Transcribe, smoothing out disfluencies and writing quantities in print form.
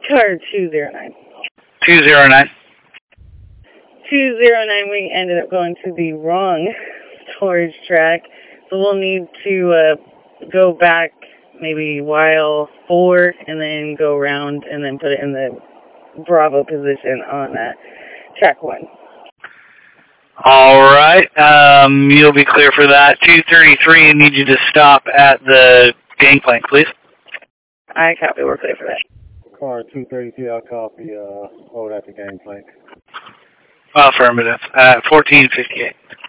Car 209. 209. 209, we ended up going to the wrong storage track, so we'll need to go back maybe while 4 and then go around and then put it in the Bravo position on track 1. All right. You'll be clear for that. 233, I need you to stop at the gangplank, please. I copy. We're clear for that. Car 232, I'll copy. Hold at the gangplank. Affirmative. 1458.